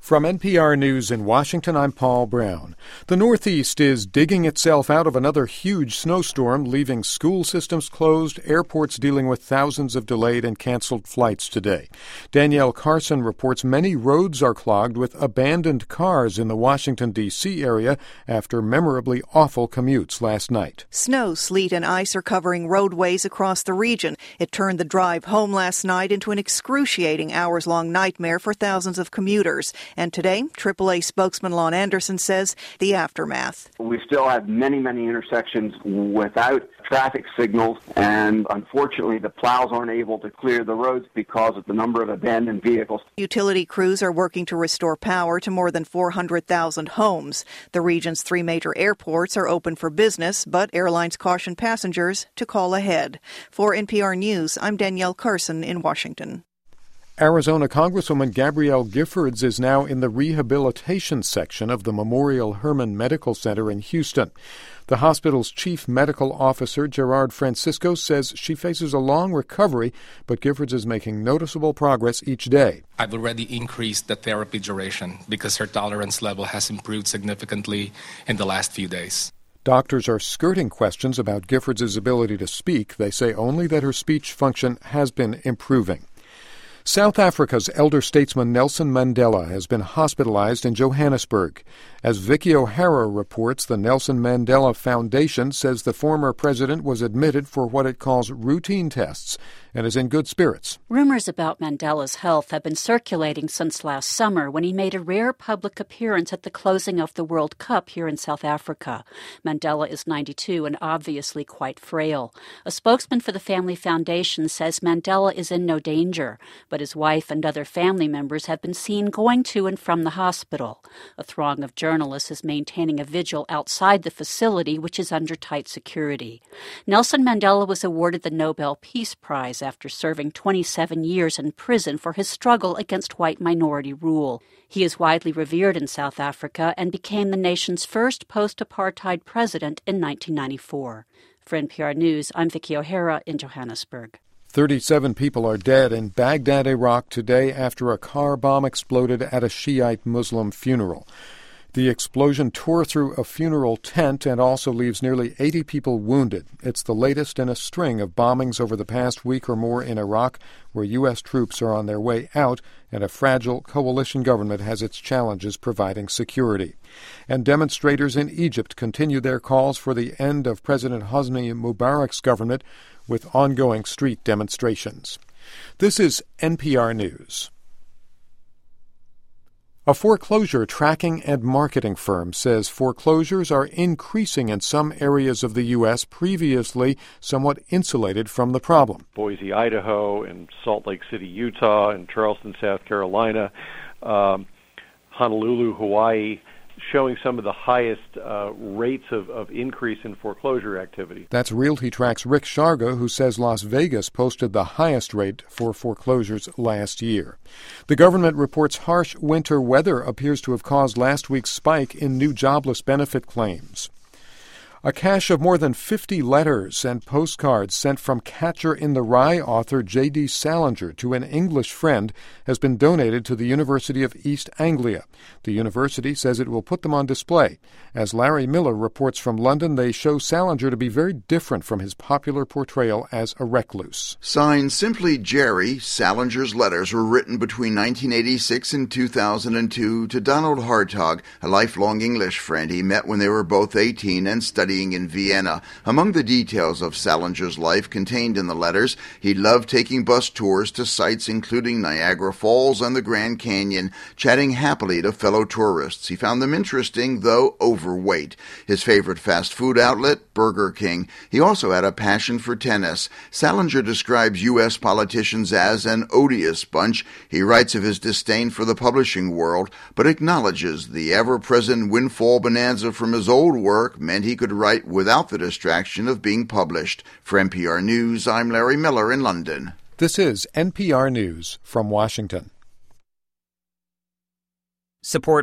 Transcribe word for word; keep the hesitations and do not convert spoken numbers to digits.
From N P R News in Washington, I'm Paul Brown. The Northeast is digging itself out of another huge snowstorm, leaving school systems closed, airports dealing with thousands of delayed and canceled flights today. Danielle Carson reports many roads are clogged with abandoned cars in the Washington, D C area after memorably awful commutes last night. Snow, sleet, and ice are covering roadways across the region. It turned the drive home last night into an excruciating hours-long nightmare for thousands of commuters. And today, triple A spokesman Lon Anderson says the aftermath. We still have many, many intersections without traffic signals, and unfortunately the plows aren't able to clear the roads because of the number of abandoned vehicles. Utility crews are working to restore power to more than four hundred thousand homes. The region's three major airports are open for business, but airlines caution passengers to call ahead. For N P R News, I'm Danielle Carson in Washington. Arizona Congresswoman Gabrielle Giffords is now in the rehabilitation section of the Memorial Hermann Medical Center in Houston. The hospital's chief medical officer, Gerard Francisco, says she faces a long recovery, but Giffords is making noticeable progress each day. I've already increased the therapy duration because her tolerance level has improved significantly in the last few days. Doctors are skirting questions about Giffords' ability to speak. They say only that her speech function has been improving. South Africa's elder statesman Nelson Mandela has been hospitalized in Johannesburg. As Vicky O'Hara reports, the Nelson Mandela Foundation says the former president was admitted for what it calls routine tests and is in good spirits. Rumors about Mandela's health have been circulating since last summer when he made a rare public appearance at the closing of the World Cup here in South Africa. Mandela is ninety-two and obviously quite frail. A spokesman for the Family Foundation says Mandela is in no danger, but his wife and other family members have been seen going to and from the hospital. A throng of journalists is maintaining a vigil outside the facility, which is under tight security. Nelson Mandela was awarded the Nobel Peace Prize after serving twenty-seven years in prison for his struggle against white minority rule. He is widely revered in South Africa and became the nation's first post-apartheid president in nineteen ninety-four. For N P R News, I'm Vicky O'Hara in Johannesburg. thirty-seven people are dead in Baghdad, Iraq today after a car bomb exploded at a Shiite Muslim funeral. The explosion tore through a funeral tent and also leaves nearly eighty people wounded. It's the latest in a string of bombings over the past week or more in Iraq, where U S troops are on their way out and a fragile coalition government has its challenges providing security. And demonstrators in Egypt continue their calls for the end of President Hosni Mubarak's government with ongoing street demonstrations. This is N P R News. A foreclosure tracking and marketing firm says foreclosures are increasing in some areas of the U S previously somewhat insulated from the problem. Boise, Idaho, and Salt Lake City, Utah, and Charleston, South Carolina, um, Honolulu, Hawaii, showing some of the highest uh, rates of, of increase in foreclosure activity. That's RealtyTrack's Rick Sharga, who says Las Vegas posted the highest rate for foreclosures last year. The government reports harsh winter weather appears to have caused last week's spike in new jobless benefit claims. A cache of more than fifty letters and postcards sent from Catcher in the Rye author J D Salinger to an English friend has been donated to the University of East Anglia. The university says it will put them on display. As Larry Miller reports from London, they show Salinger to be very different from his popular portrayal as a recluse. Signed simply Jerry, Salinger's letters were written between nineteen eighty-six and two thousand two to Donald Hartog, a lifelong English friend he met when they were both eighteen and studying in Vienna. Among the details of Salinger's life contained in the letters, he loved taking bus tours to sites including Niagara Falls and the Grand Canyon, chatting happily to fellow tourists. He found them interesting, though overweight. His favorite fast food outlet, Burger King. He also had a passion for tennis. Salinger describes U S politicians as an odious bunch. He writes of his disdain for the publishing world, but acknowledges the ever-present windfall bonanza from his old work meant he could write without the distraction of being published. For N P R News, I'm Larry Miller in London. This is N P R News from Washington. Support